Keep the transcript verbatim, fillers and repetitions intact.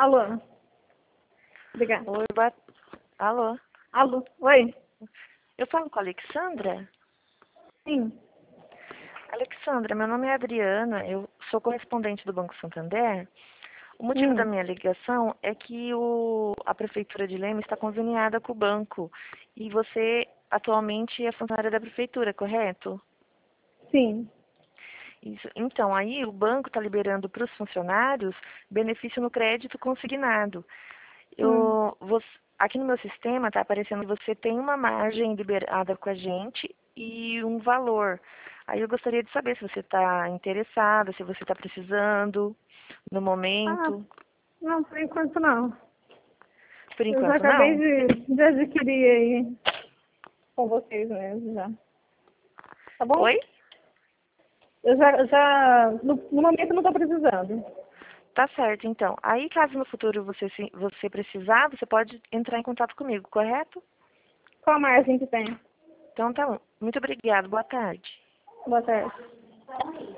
Alô? Obrigada. Oi, boa... Alô? Alô? Oi? Eu falo com a Alexandra? Sim. Alexandra, meu nome é Adriana, eu sou correspondente do Banco Santander. O motivo da Hum. minha ligação é que o... a Prefeitura de Leme está conveniada com o banco e você atualmente é funcionária da Prefeitura, correto? Sim. Isso. Então, aí o banco está liberando para os funcionários benefício no crédito consignado. Hum. Eu, você, aqui no meu sistema está aparecendo que você tem uma margem liberada com a gente e um valor. Aí eu gostaria de saber se você está interessada, se você está precisando no Ah, momento. não, por enquanto não. Por Eu já enquanto acabei não? de, de adquirir aí com vocês mesmo já. Tá bom? Oi? Eu já, já no, no momento eu não estou precisando. Tá certo, então. Aí caso no futuro você, se- você precisar, você pode entrar em contato comigo, correto? Qual a margem que tem? Então tá bom. Muito obrigada. Boa tarde. Boa tarde.